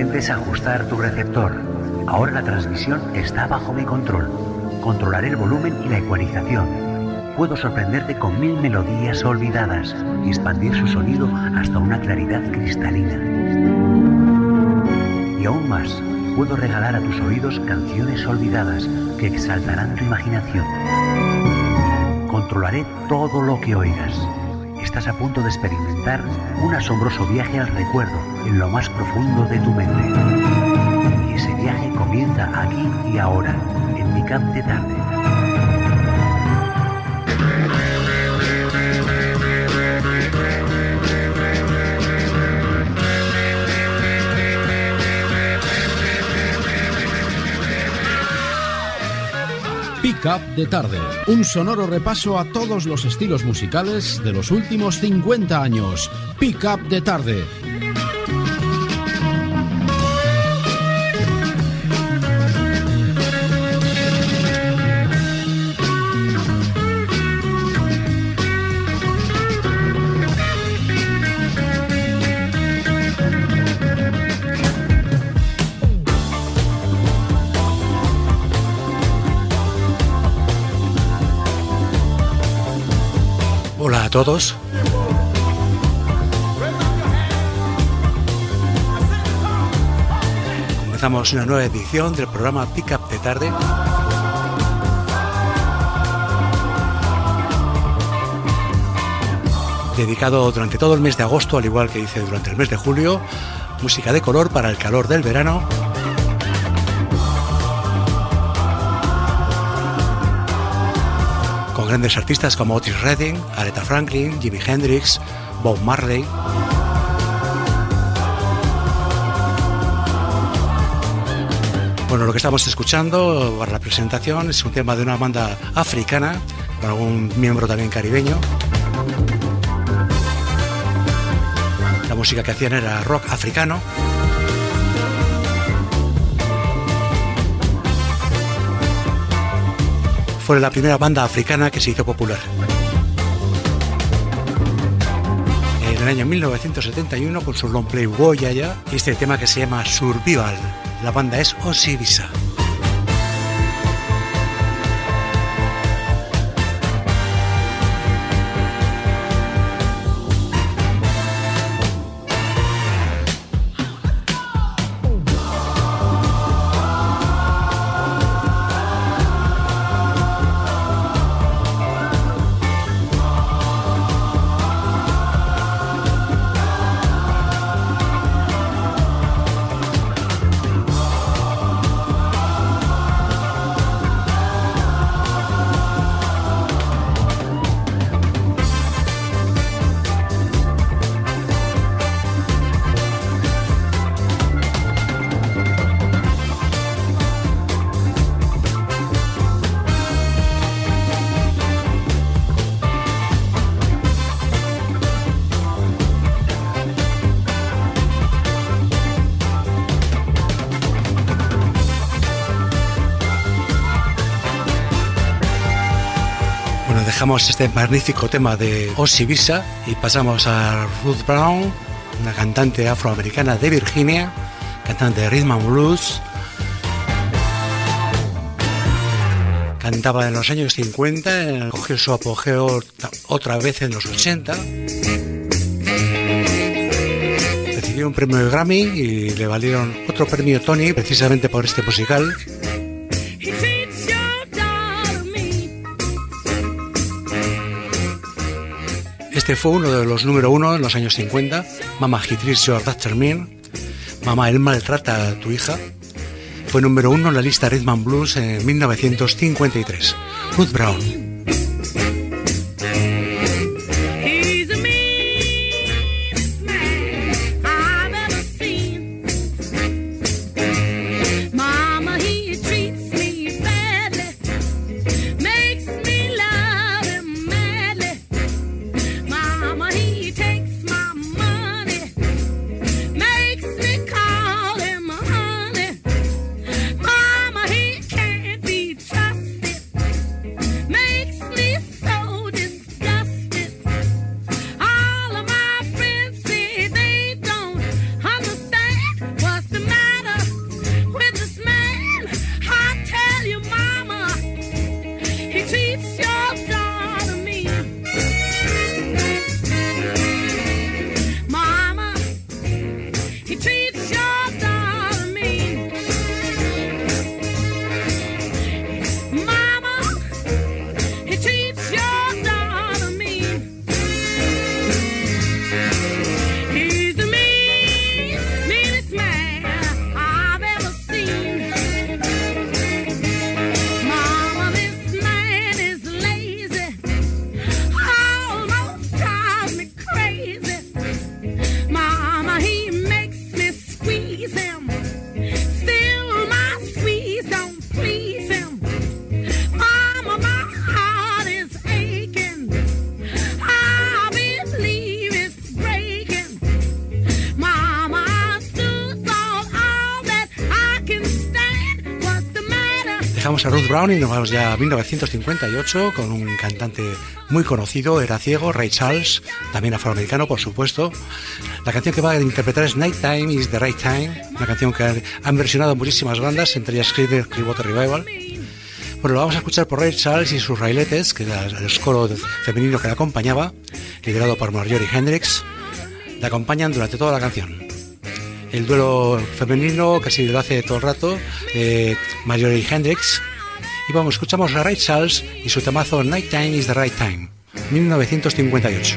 intentes ajustar tu receptor. Ahora la transmisión está bajo mi control. Controlaré el volumen y la ecualización. Puedo sorprenderte con 1000 melodías olvidadas y expandir su sonido hasta una claridad cristalina. Y aún más, puedo regalar a tus oídos canciones olvidadas que exaltarán tu imaginación. Controlaré todo lo que oigas. Estás a punto de experimentar un asombroso viaje al recuerdo en lo más profundo de tu mente. Y ese viaje comienza aquí y ahora, en Pick-up de Tarde. Pick-up de Tarde, un sonoro repaso a todos los estilos musicales de los últimos 50 años. Pick-up de Tarde. Hola a todos. Comenzamos una nueva edición del programa Pick-up de Tarde. Dedicado durante todo el mes de agosto, al igual que hice durante el mes de julio, música de color para el calor del verano. Con grandes artistas como Otis Redding, Aretha Franklin, Jimi Hendrix, Bob Marley. Bueno, lo que estamos escuchando para la presentación es un tema de una banda africana, con algún miembro también caribeño. La música que hacían era rock africano. Fue la primera banda africana que se hizo popular. En el año 1971 con su long play Woyaya y este tema que se llama Survival. La banda es Osibisa. Dejamos este magnífico tema de Osibisa y pasamos a Ruth Brown, una cantante afroamericana de Virginia, cantante de rhythm and blues. Cantaba en los años 50, cogió su apogeo otra vez en los 80. Recibió un premio de Grammy y le valieron otro premio Tony precisamente por este musical. Este fue uno de los número uno en los años 50, Mama He Treats You After Me, Mamá, él maltrata a tu hija. Fue número uno en la lista Rhythm and Blues en 1953. Ruth Brown. Make Dejamos a Ruth Brown y nos vamos ya a 1958 con un cantante muy conocido, era ciego, Ray Charles, también afroamericano, por supuesto. La canción que va a interpretar es Nighttime is the Right Time, una canción que han versionado muchísimas bandas, entre ellas Clearwater Revival. Bueno, lo vamos a escuchar por Ray Charles y sus railetes, que era el coro femenino que la acompañaba, liderado por Marjorie Hendrix. La acompañan durante toda la canción. El duelo femenino casi lo hace todo el rato, Marjorie Hendrix. Y vamos, escuchamos a Ray Charles y su temazo Nighttime is the Right Time, 1958.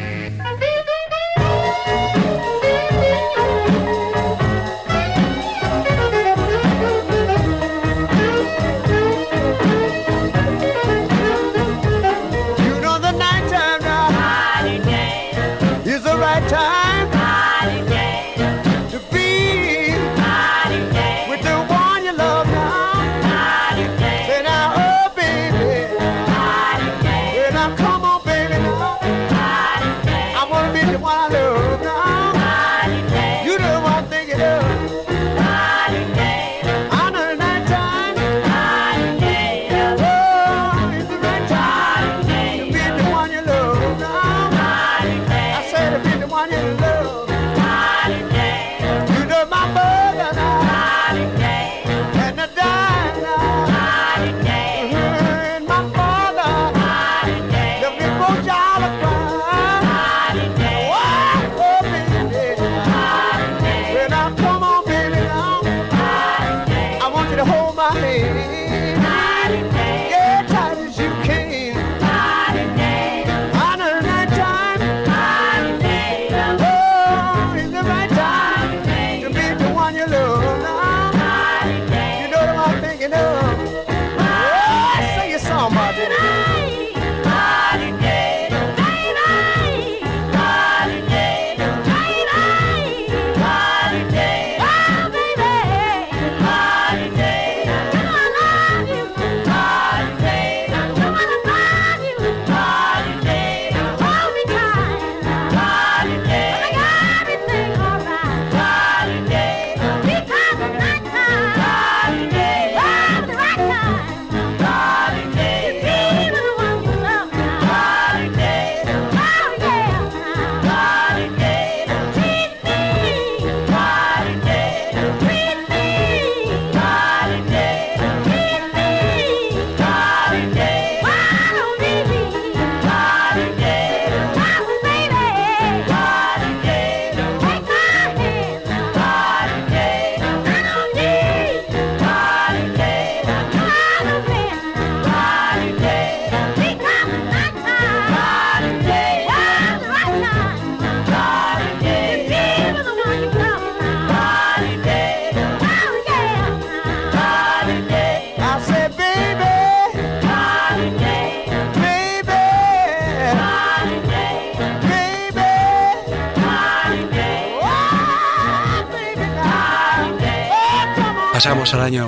Pasamos al año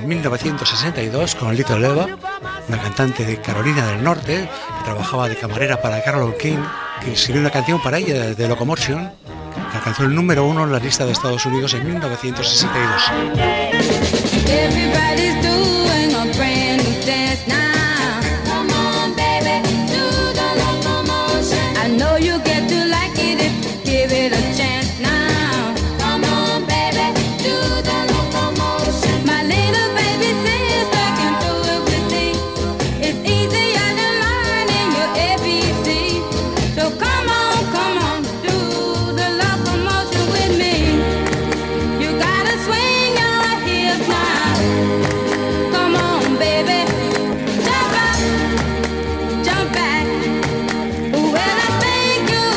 1962 con Little Eva, una cantante de Carolina del Norte que trabajaba de camarera para Carole King, que escribió una canción para ella de Locomotion, que alcanzó el número 1 en la lista de Estados Unidos en 1962. Jump back. When I think you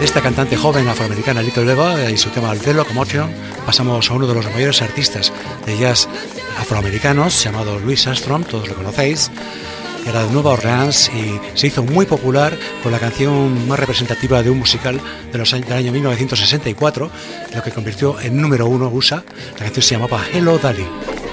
De esta cantante joven afroamericana Little Eva y su tema The Locomotion, pasamos a uno de los mayores artistas de jazz afroamericanos, llamado Louis Armstrong, todos lo conocéis. Era de Nueva Orleans y se hizo muy popular con la canción más representativa de un musical del año 1964, lo que convirtió en número 1 USA. La canción se llamaba Hello Dolly.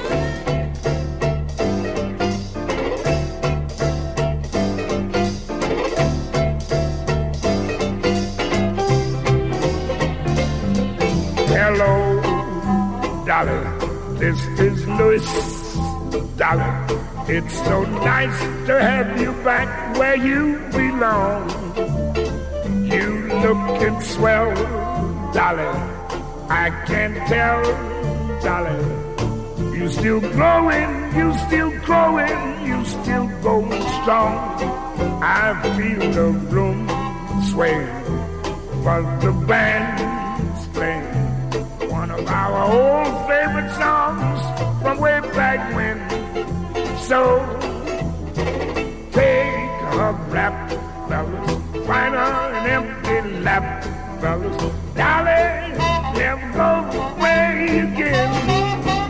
Hello, Dolly, this is Louis, Dolly. It's so nice to have you back where you belong. You lookin' swell, Dolly. I can tell, Dolly. You still growing, you still growing, you still going strong. I feel the room sway, but the band's playing one of our old favorite songs from way back when. So take a rap, fellas, find an empty lap, fellas. Dolly, never go away again.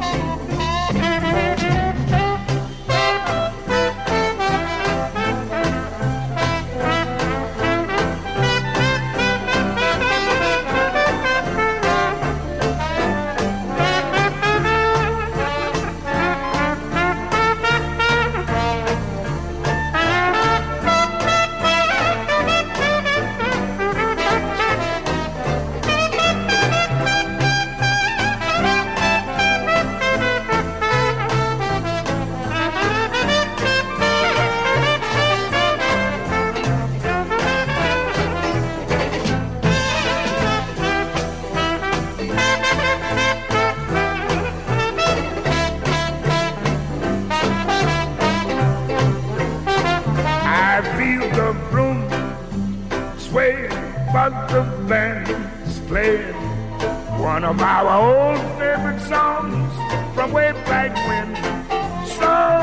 The band's playing one of our old favorite songs from way back when. So,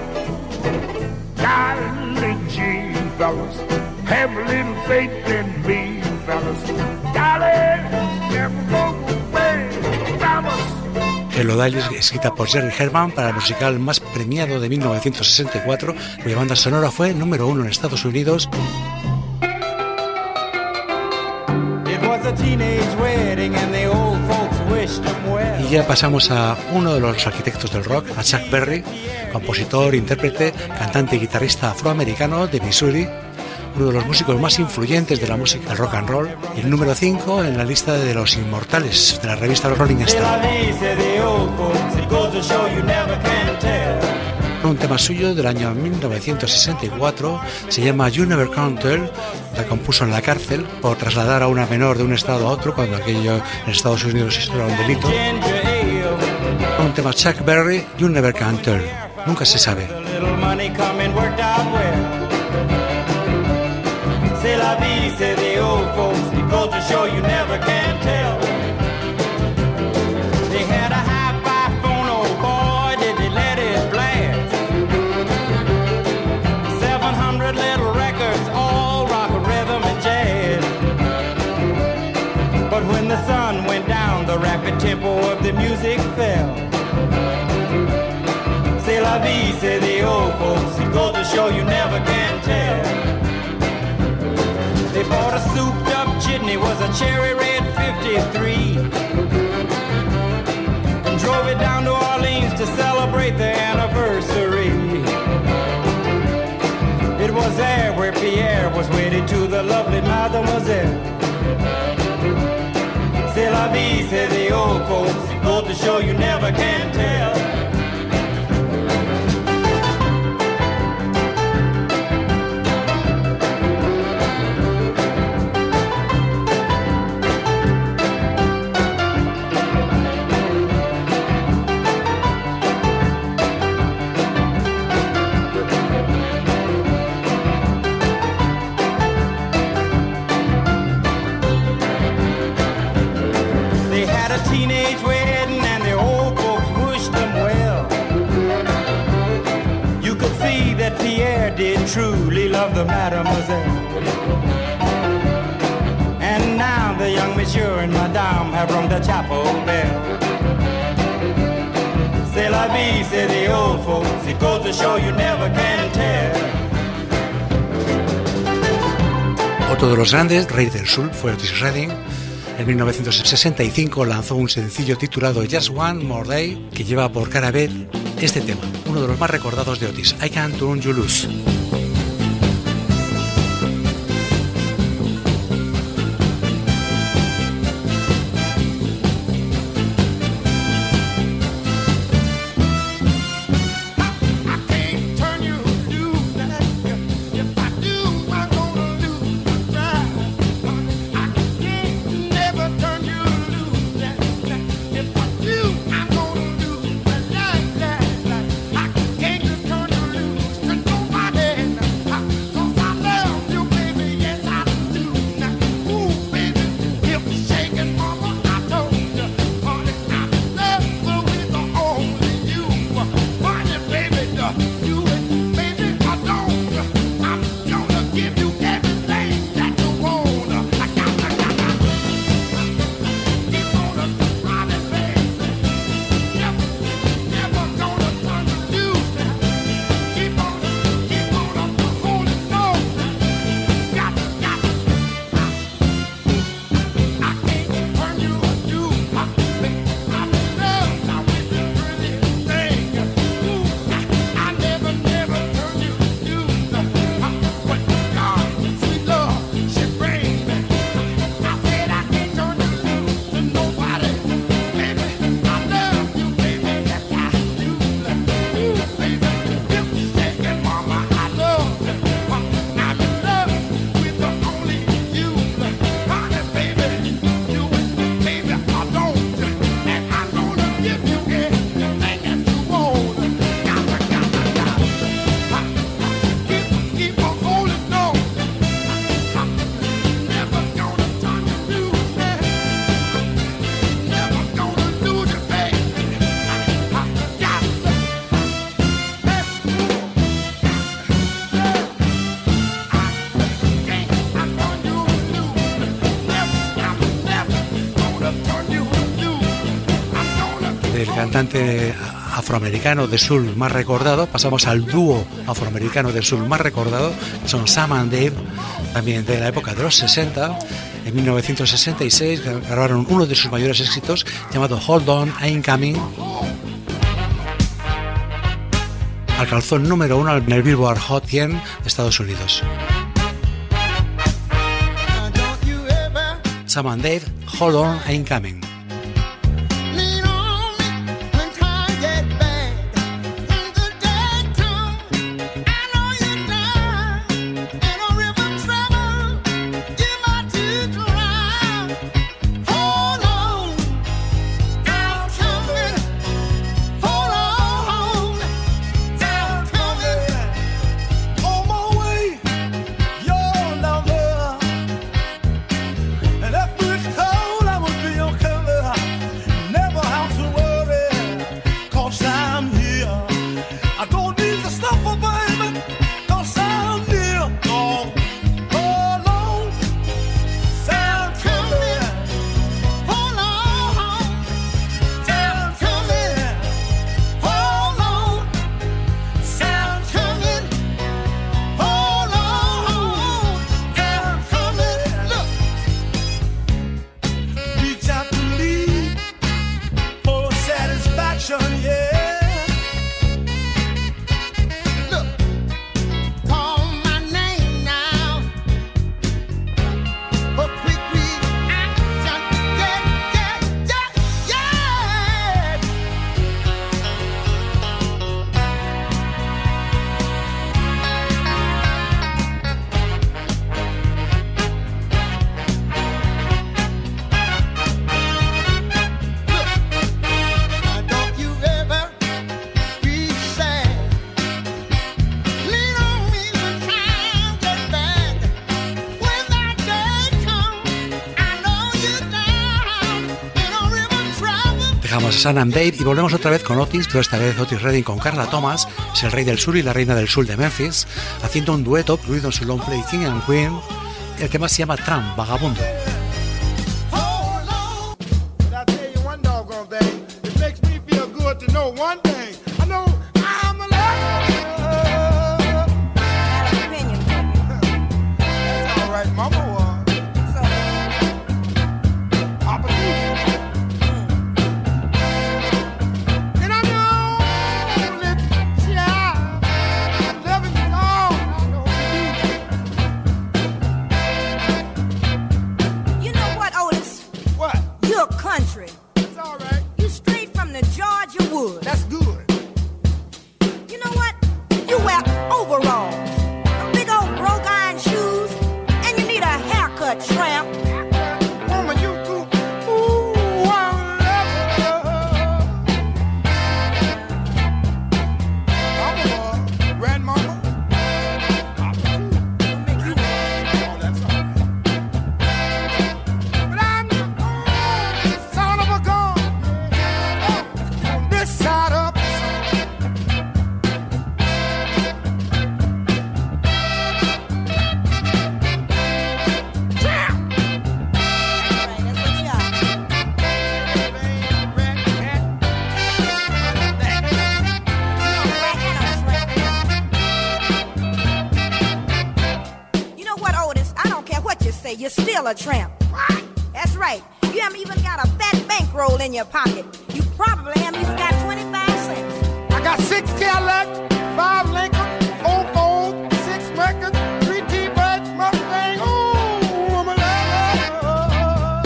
golly gee, fellas, have a little faith in me, fellas. Golly, never go away, promise. Hello Dolly, escrita por Jerry Herman para el musical más premiado de 1964, cuya banda sonora fue número 1 en Estados Unidos. Y ya pasamos a uno de los arquitectos del rock, a Chuck Berry, compositor, intérprete, cantante y guitarrista afroamericano de Missouri, uno de los músicos más influyentes de la música del rock and roll, y el número 5 en la lista de los inmortales de la revista Rolling Stone. Un tema suyo del año 1964 se llama You Never Can Tell. La compuso en la cárcel por trasladar a una menor de un estado a otro cuando aquello en Estados Unidos era un delito. Un tema Chuck Berry, You Never Can Tell. Nunca se sabe. The sun went down, the rapid tempo of the music fell. C'est la vie, say the old folks. It goes to show you never can tell. They bought a souped up jitney, was a cherry red 53, and drove it down to Orleans to celebrate their anniversary. It was there where Pierre was wedded to the lovely Mademoiselle. C'est la vie, say the old folks. It goes to show you never can tell. Teenage wedding and the old folks wished them well. You could see that Pierre did truly love the Mademoiselle. And and Madame have rung the chapel bell. C'est la vie, say the old folks. It goes to show you never can tell. Otro de los grandes, Rey del Sur, fue Otis Redding. En 1965 lanzó un sencillo titulado Just One More Day, que lleva por cara B este tema, uno de los más recordados de Otis, I Can't Turn You Loose. Del cantante afroamericano de soul más recordado pasamos al dúo afroamericano de soul más recordado, que son Sam and Dave, también de la época de los 60. En 1966 grabaron uno de sus mayores éxitos llamado Hold On, I'm Coming. Alcanzó el número 1 en el Billboard Hot 100 de Estados Unidos. Sam and Dave, Hold On, I'm Coming. Dejamos a Sam and Dave y volvemos otra vez con Otis, pero esta vez Otis Redding con Carla Thomas, es el rey del sur y la reina del sur de Memphis, haciendo un dueto incluido en su long play King and Queen. El tema se llama Tramp, Vagabundo. know one thing. I know I'm a lover. Not an opinion, baby. That's all right, Mama was. So, Papa too. And I'm the only child loving you all I know to you know what, Otis? do. What? You're country. It's all right. You straight from the Georgia woods. That's good. You know what? You wear overalls, big old broke iron shoes, and you need a haircut, tramp. Woman, you too. Ooh, I'm a lover. Mama was. Grandmama. Papa too. Make you Oh, that's all right. But I'm the only son of a gun on this side of the sun. Damn! right, that's what you are. Red cat. You know what, Otis? I don't care what you say. You're still a tramp. What? That's right. You haven't even got a fat bankroll in your pocket. You probably haven't even got 25 cents. I got 6 Cadillac, 5 Lincoln, 4 Ford, 6 Mercury, 3 T-Birds, Mustang. Ooh, I'm a lover.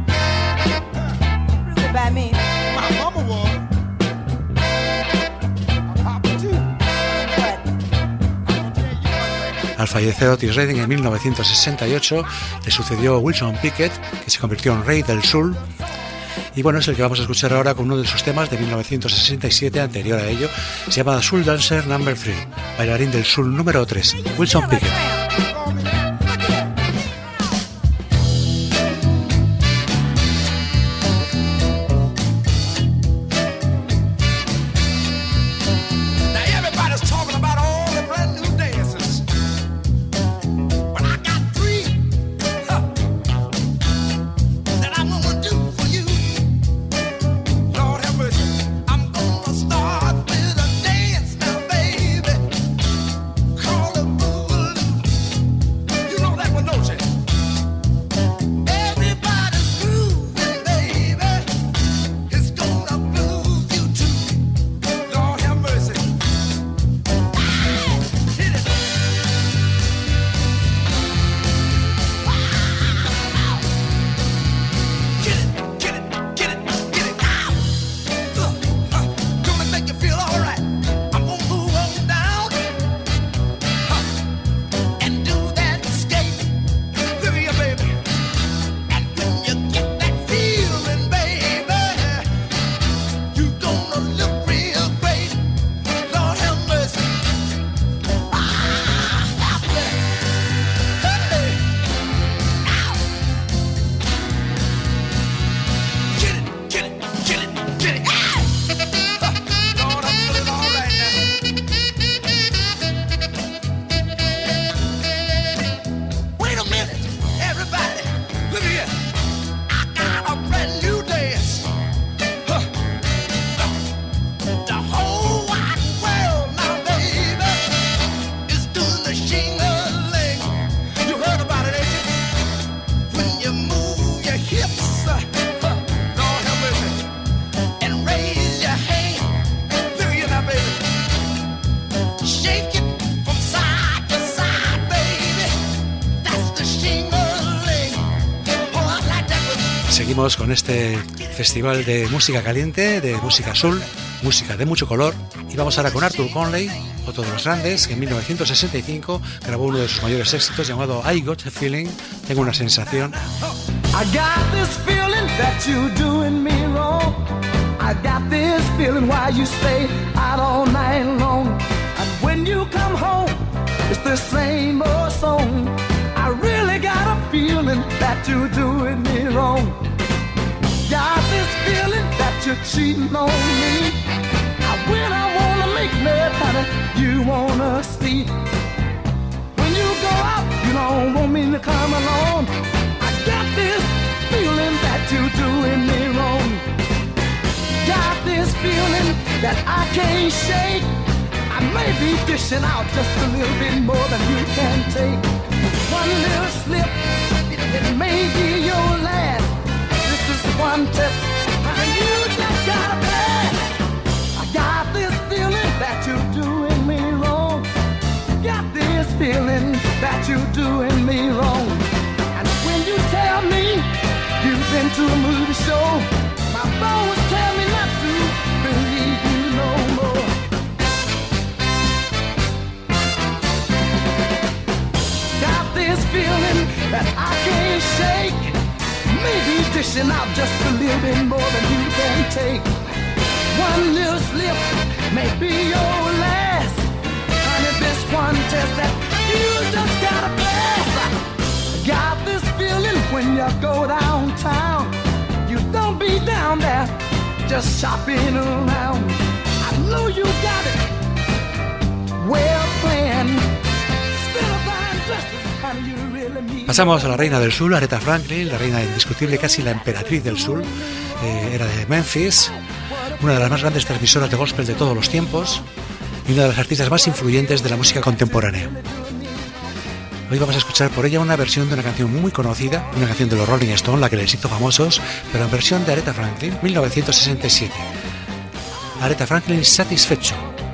Prove it by me. My mama was. My papa too. But I'm gonna tell you one thing. Al fallecer Otis Redding en 1968, le sucedió Wilson Pickett, que se convirtió en rey del soul. Y bueno, es el que vamos a escuchar ahora con uno de sus temas de 1967, anterior a ello. Se llama Soul Dancer No. 3, bailarín del soul número 3, Wilson still a Pickett. tramp. Call me that. Look here. Now everybody's talking about all the brand new dances. But I got 3 that I'm gonna do for you. Lord have mercy. I'm gonna start with a dance now, baby. Call it boogaloo. You know that one, don't you? Everybody's grooving, baby. It's gonna groove you too. Lord have mercy. Hit it. Get it, get it, get it, ow! Gonna make you feel alright. I'm gonna move on down and do that skate. Look at you, baby. And when you get that feeling, baby, you gonna look real great. Lord have mercy. Out there. Hey! Ow! Get it, get it, get it, get it. Ow! Lord, I'm feeling all right now. Wait a minute, everybody. Look at here. I got a brand new dance. Huh. The whole wide world now, baby, is doing the shing-a-ling. You heard about it, ain't you? When you move your hips, Lord have mercy, and raise your hand. Look at you now, baby. Shake it from side to side, baby. That's the shing-a-ling. Oh, I like that one. Seguimos con este festival de música caliente, de música soul, música de mucho color. Y vamos ahora con Arthur Conley, otro de los grandes, que en 1965 grabó uno de sus mayores éxitos llamado I Got a Feeling, tengo una sensación. I got this feeling that you're doing me wrong. I got this feeling why you stay out all night long. And when you come home, it's the same old song. I really got a feeling that you're doing me wrong. Got this feeling that you're cheating on me. When I wanna make love, honey, you wanna see. When you go out, you don't want me to come along. I got this feeling that you're doing me wrong. Got this feeling that I can't shake. I may be dishing out just a little bit more than you can take. One little slip, it may be your last. This is one test, and you just gotta pass. I got this feeling that you're doing me wrong. Got this feeling that you're doing me wrong. And when you tell me you've been to a movie show, my bones tell me not to believe you no more. Got this feeling that I can't shake. Maybe dishing out just a little bit more than you can take. One little slip may be your last. Honey, this one test that you just gotta pass. Got this feeling when you go downtown, you don't be down there just shopping around. I know you got it well planned. Still a fine dresses, honey, you really need. Pasamos a la reina del soul, Aretha Franklin, la reina indiscutible, casi la emperatriz del soul. Era de Memphis, una de las más grandes transmisoras de gospel de todos los tiempos y una de las artistas más influyentes de la música contemporánea. Hoy vamos a escuchar por ella una versión de una canción muy conocida, una canción de los Rolling Stones, la que les hizo famosos, pero en versión de Aretha Franklin, 1967. Aretha Franklin, Satisfecho.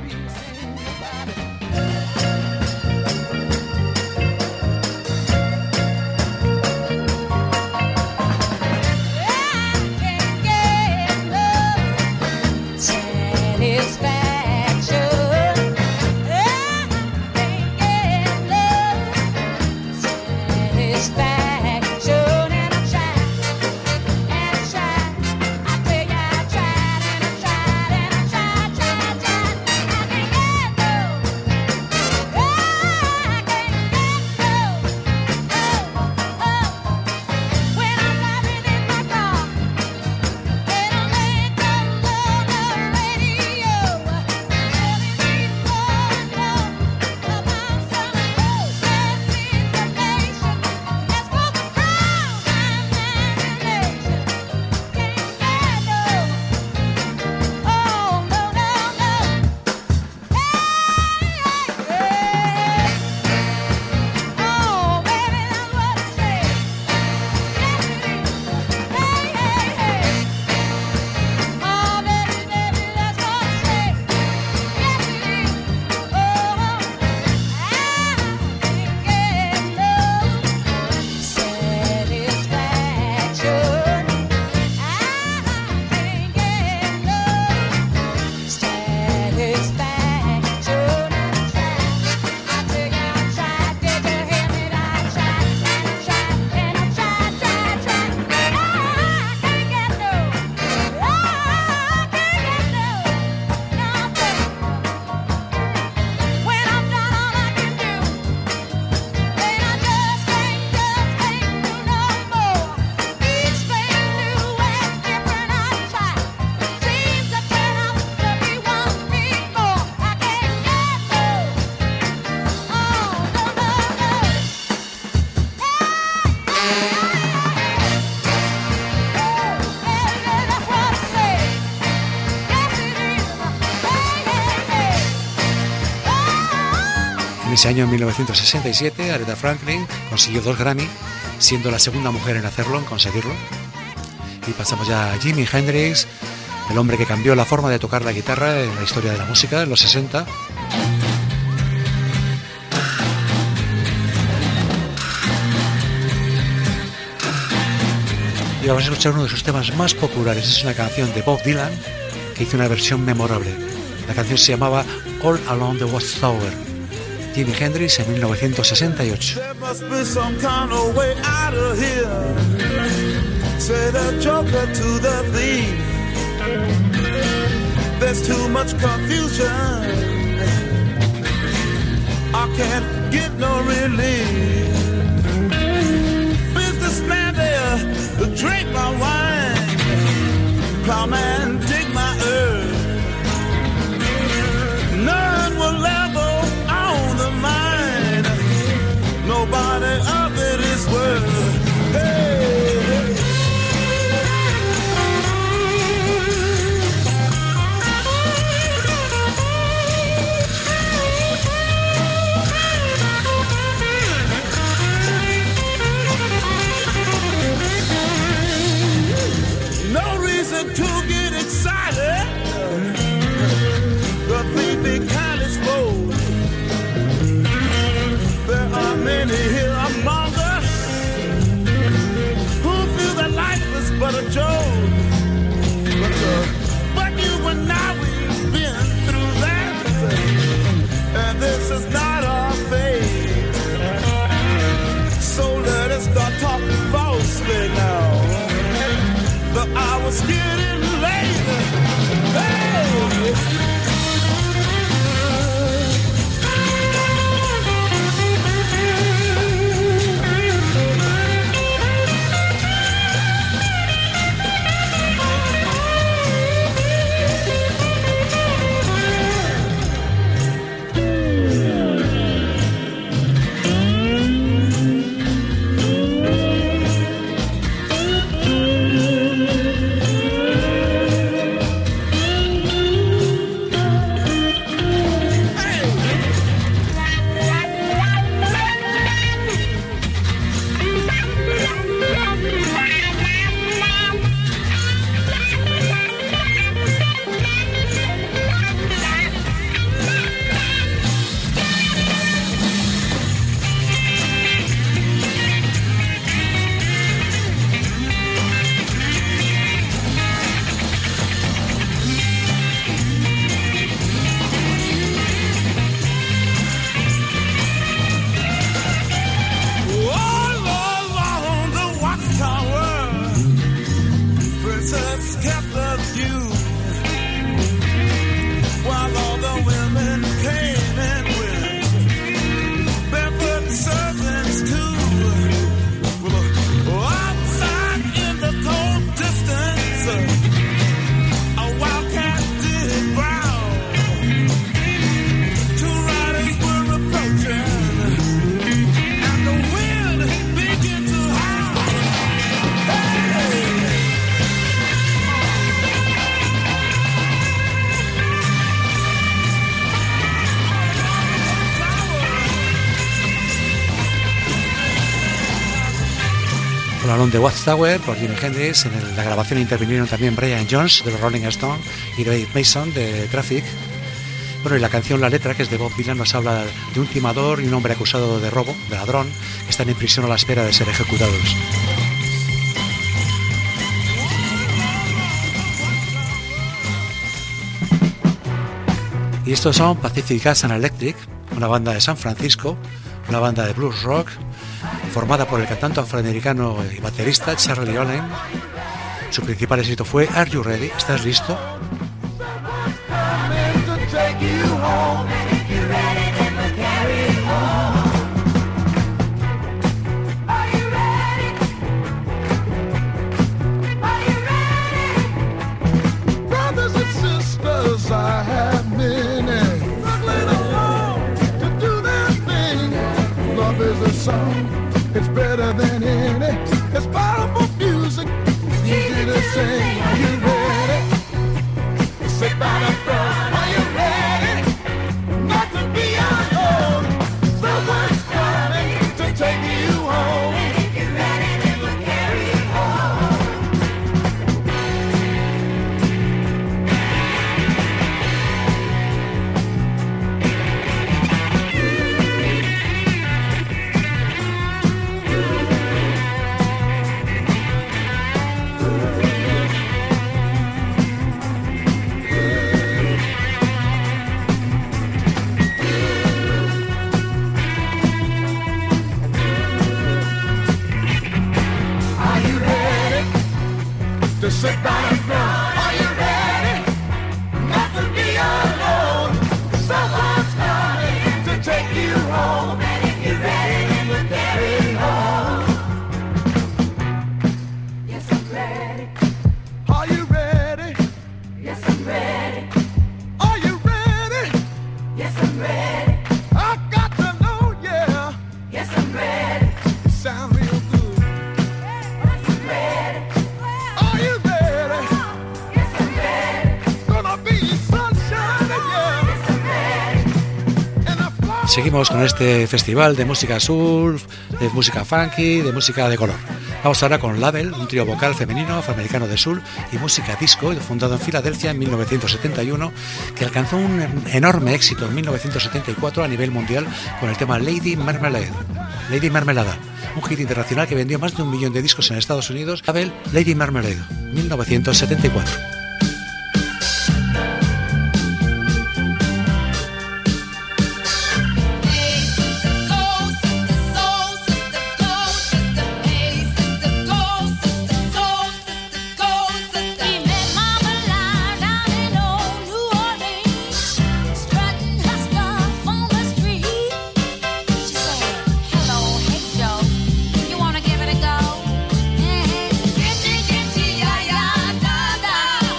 Ese año, en 1967, Aretha Franklin consiguió 2 Grammy, siendo la segunda mujer en hacerlo, en conseguirlo. Y pasamos ya a Jimi Hendrix, el hombre que cambió la forma de tocar la guitarra en la historia de la música en los 60. Y vamos a escuchar uno de sus temas más populares. Es una canción de Bob Dylan que hizo una versión memorable. La canción se llamaba All Along the Watchtower. Jimi Hendrix en 1968. There must be some kind of way out of here. Say the joker to the thief. There's too much confusion. I can't get no relief. Businessman there to drink my wine. Plowman dig my earth. None will ever own the mine. Nobody of it is worth. Hey, hey. On the Watchtower por Jimi Hendrix. En la grabación intervinieron también Brian Jones de los Rolling Stones y David Mason de Traffic. Bueno, y la canción, la letra, que es de Bob Dylan, nos habla de un timador y un hombre acusado de robo, de ladrón, que están en prisión a la espera de ser ejecutados. Y estos son Pacific Gas and Electric, una banda de San Francisco, una banda de blues rock, formada por el cantante afroamericano y baterista Charlie Allen. Su principal éxito fue Are You Ready? ¿Estás listo? It's better than any. It's powerful music. It's easy to sing. Are you ready? Sit by the front. Are you ready? Not to be alone. Someone's coming to take you home. If you're ready, then we'll carry you home. Sit down and run. Are you ready? Not to be alone. Someone's coming to take you home. And if you're ready, then we'll carry you home. Yes, I'm ready. Are you ready? Yes, I'm ready. Are you ready? Yes, I'm ready. I got to know, yeah. Yes, I'm ready. You sound real good. Yes, I'm ready. Are you ready? Seguimos con este festival de música soul, de música funky, de música de color. Vamos ahora con Label, un trío vocal femenino afroamericano de soul y música disco, fundado en Filadelfia en 1971, que alcanzó un enorme éxito en 1974 a nivel mundial con el tema Lady Marmalade. Lady Marmelada, un hit internacional que vendió más de 1 millón de discos en Estados Unidos. Label, Lady Marmalade, 1974. Yeah, yeah, da, da.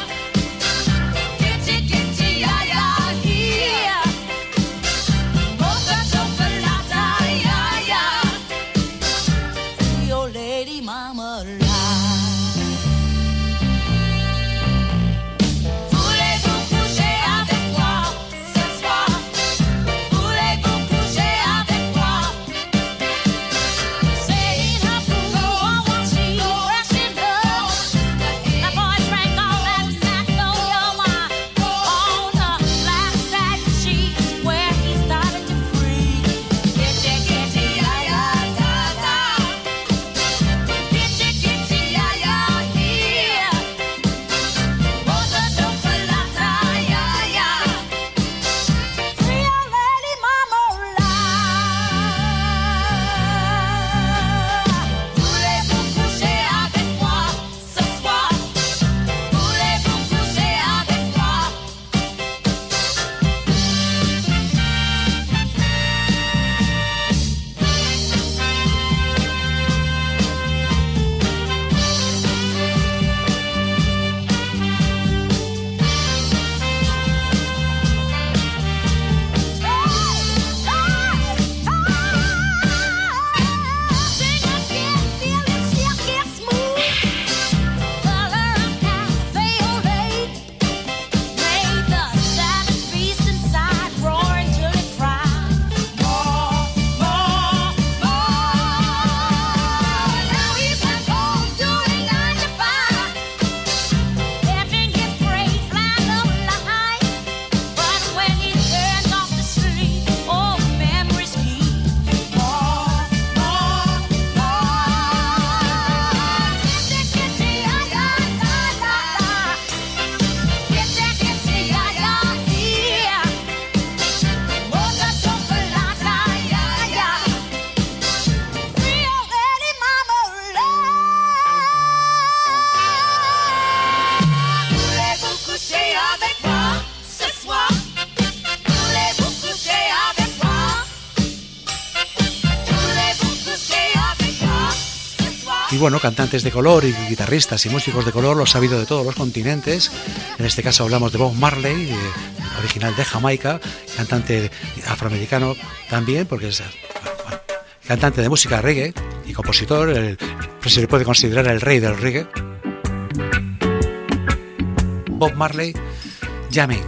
Y bueno, cantantes de color y guitarristas y músicos de color los ha habido de todos los continentes. En este caso hablamos de Bob Marley, original de Jamaica, cantante afroamericano también, porque es cantante de música reggae y compositor, se le puede considerar el rey del reggae. Bob Marley, Jamming.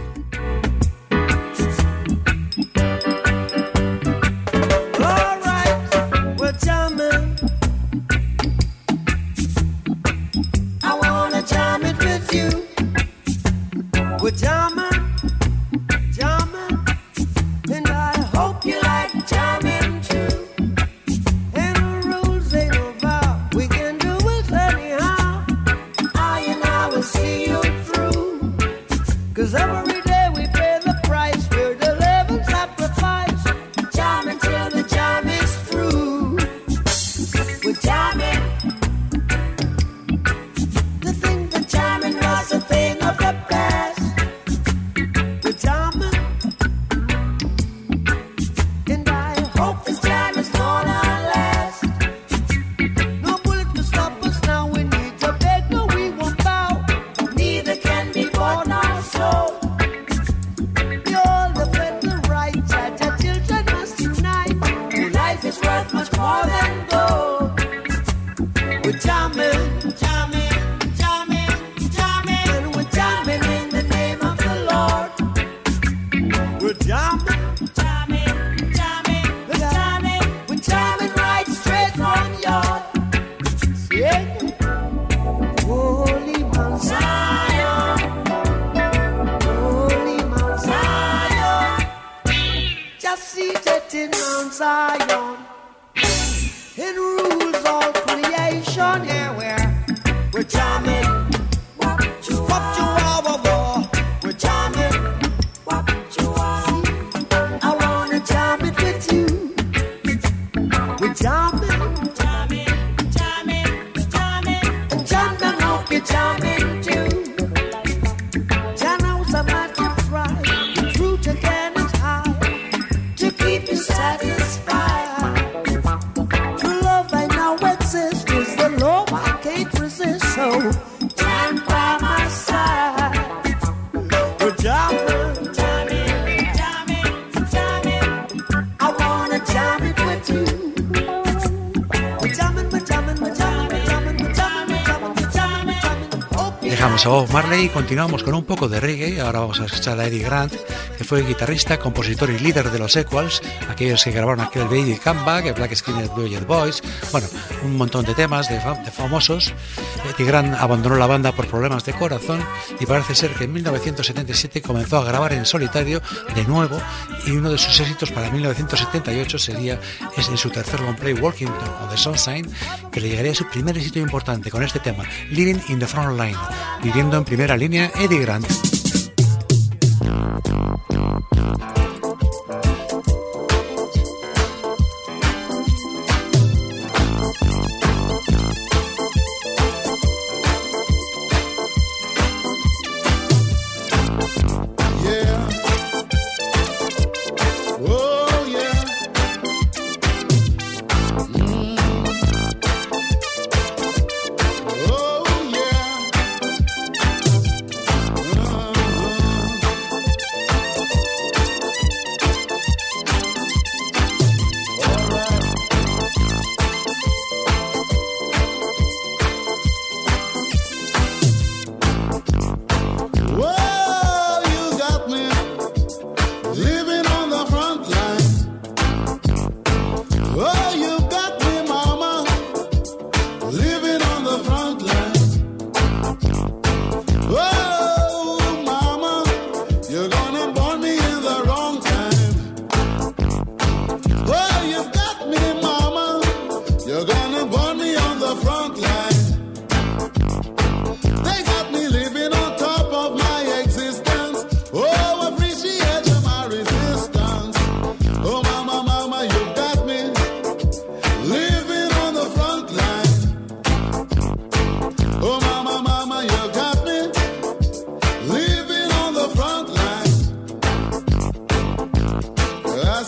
Dejamos a Bob Marley y continuamos con un poco de reggae. Ahora vamos a escuchar a Eddie Grant, que fue guitarrista, compositor y líder de los Equals, aquellos que grabaron aquel Baby Comeback, Black Skinhead Blue Eyed Boys, bueno, un montón de temas de famosos. Eddie Grant abandonó la banda por problemas de corazón y parece ser que en 1977 comenzó a grabar en solitario de nuevo, y uno de sus éxitos para 1978 sería en su tercer long play, Walking on the Sunshine, que le llegaría a su primer éxito importante con este tema, Living in the Front Line, viviendo en primera línea, Eddie Grant.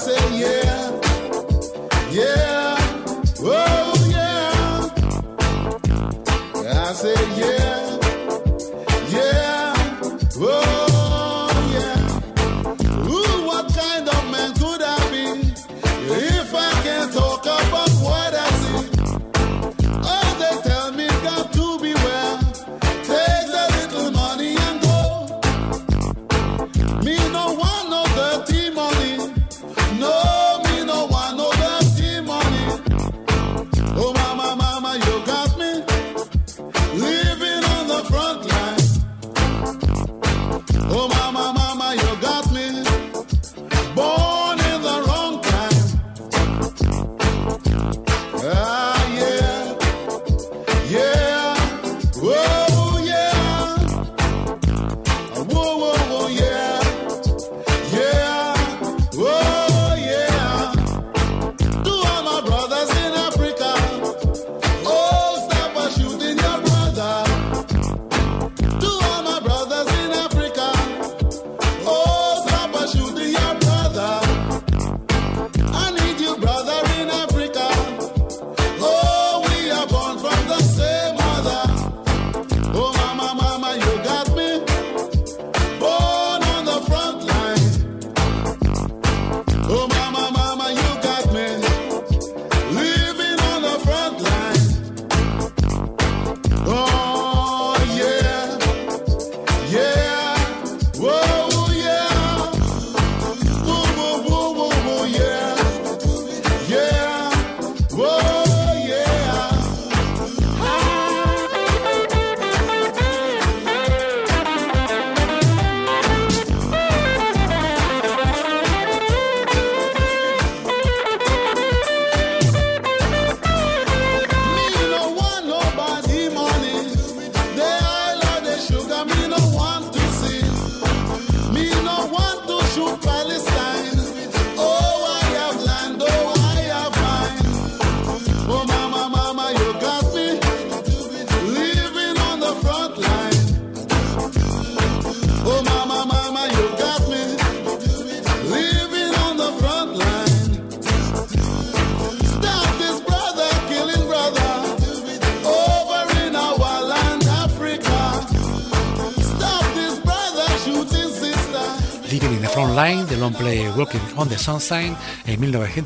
Living in the Front Line, del long play Walking on the Sunshine en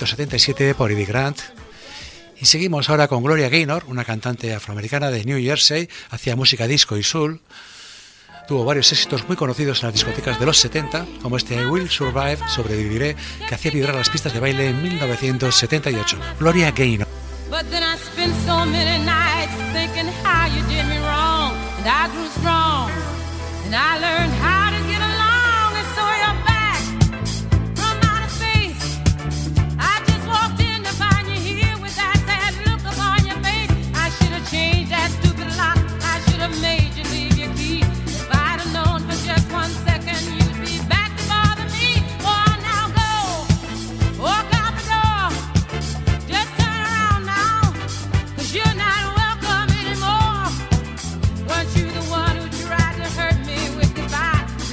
1977 por Eddie Grant. Y seguimos ahora con Gloria Gaynor, una cantante afroamericana de New Jersey, hacía música disco y soul. Tuvo varios éxitos muy conocidos en las discotecas de los 70, como este I Will Survive, Sobreviviré, que hacía vibrar las pistas de baile en 1978. Gloria Gaynor. But then I spent so many nights thinking how you did me wrong, and I grew strong, and I learned how to get along, and so you're back from outer space. I just walked in to find you here with that sad look upon your face. I should have changed that stupid lock, I should have made you leave your key. If I'd have known for just 1 second you'd be back to bother me. Oh, now go, walk out the door, just turn around now, 'cause you're not welcome anymore. Weren't you the one who tried to hurt me with goodbye?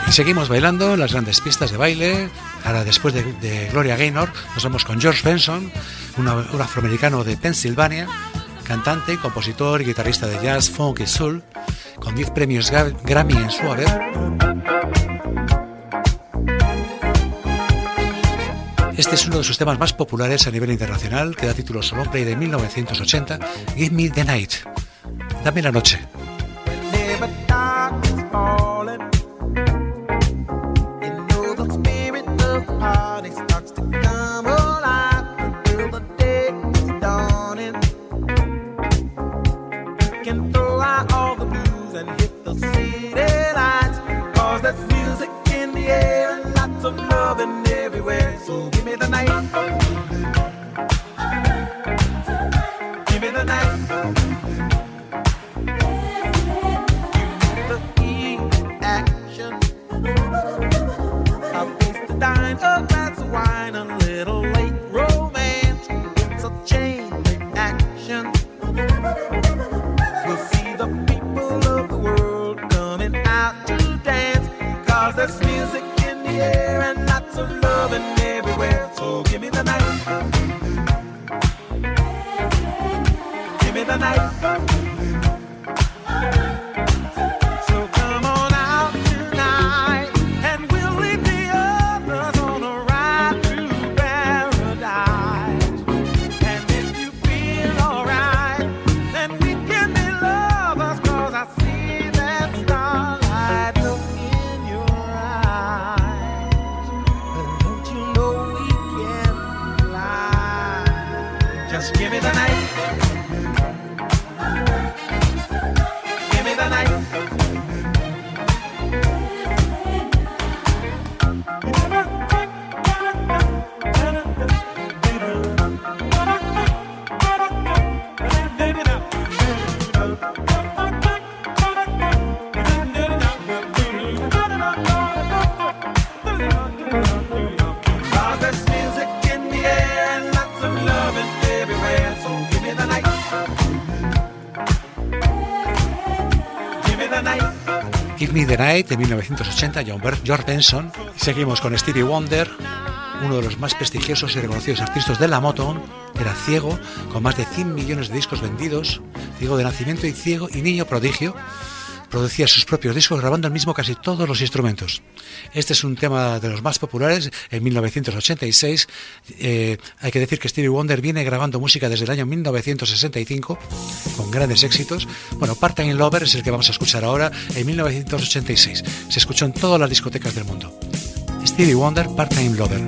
Y seguimos bailando en las grandes pistas de baile. Ahora, después de Gloria Gaynor, nos vamos con George Benson, un afroamericano de Pensilvania, cantante, compositor y guitarrista de jazz, funk y soul, con 10 premios Grammy en su haber. Este es uno de sus temas más populares a nivel internacional, que da título a su long play de 1980, Give Me the Night, Dame la noche. Give Me the Night de 1980, George Benson. Y seguimos con Stevie Wonder, uno de los más prestigiosos y reconocidos artistas de la Motown. Era ciego, con más de 100 millones de discos vendidos, ciego de nacimiento y ciego y niño prodigio. Producía sus propios discos grabando el mismo casi todos los instrumentos. Este es un tema de los más populares en 1986. Hay que decir que Stevie Wonder viene grabando música desde el año 1965 con grandes éxitos. Bueno, Part-Time Lover es el que vamos a escuchar ahora en 1986. Se escuchó en todas las discotecas del mundo. Stevie Wonder, Part-Time Lover.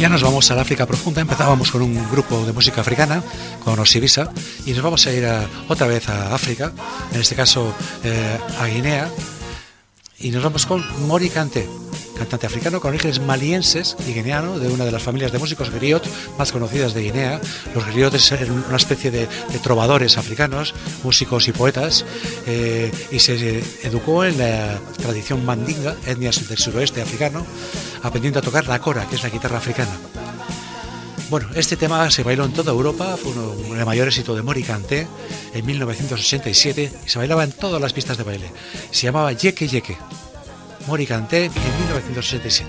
Ya nos vamos al África profunda. Empezábamos con un grupo de música africana, con Osibisa, y nos vamos a ir otra vez a África, en este caso a Guinea, y nos vamos con Mori Kanté, cantante africano con orígenes malienses y guineano, de una de las familias de músicos griot más conocidas de Guinea. Los griotes eran una especie de trovadores africanos, músicos y poetas, y se educó en la tradición mandinga, etnias del suroeste africano, aprendiendo a tocar la kora, que es la guitarra africana. Bueno, este tema se bailó en toda Europa, fue el mayor éxito de Mori Kanté en 1987 y se bailaba en todas las pistas de baile. Se llamaba Yeke Yeke. Mori Kanté en 1987.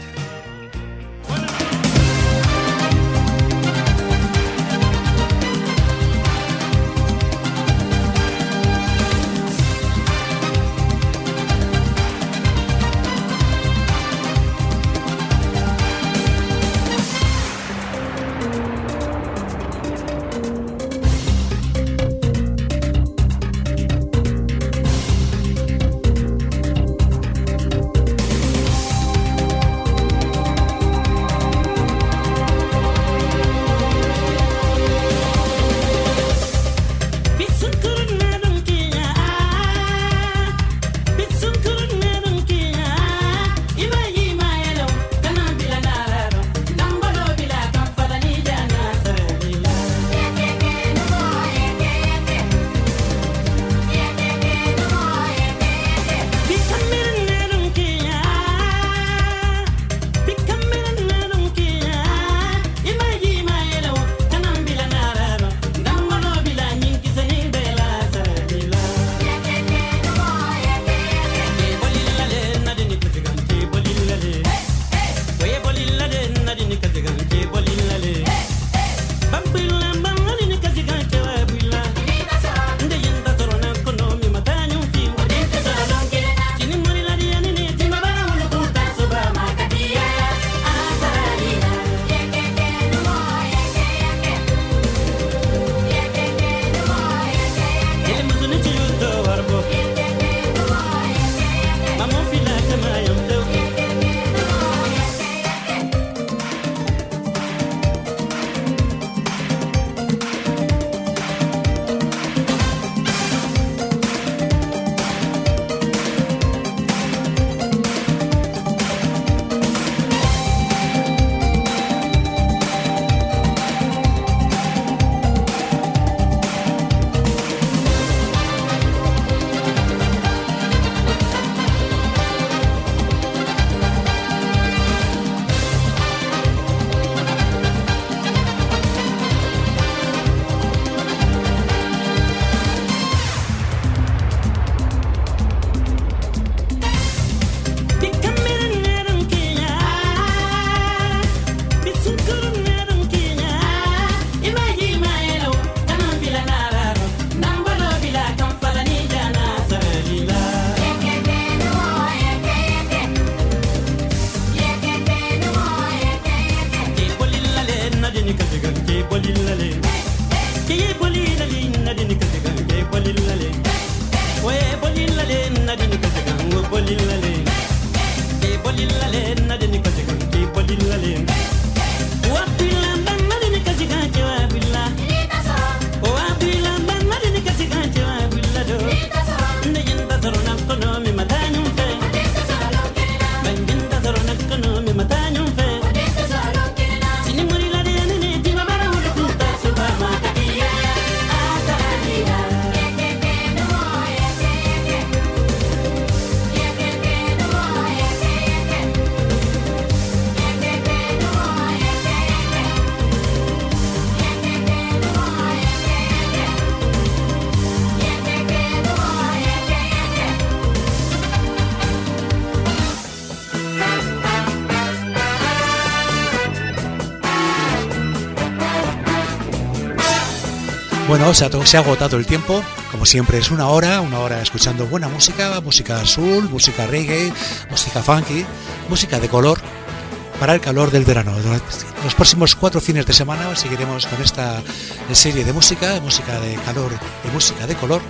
Bueno, se ha agotado el tiempo, como siempre es una hora escuchando buena música, música soul, música reggae, música funky, música de color, para el calor del verano. Durante los próximos 4 fines de semana seguiremos con esta serie de música de calor y música de color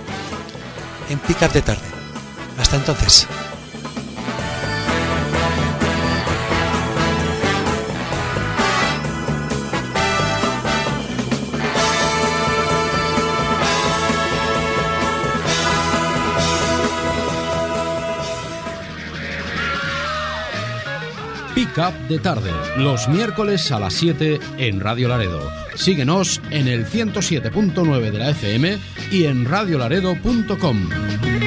en Pick Up de Tarde. Hasta entonces. Pick Up de Tarde, los miércoles a las 7 en Radio Laredo. Síguenos en el 107.9 de la FM y en radiolaredo.com.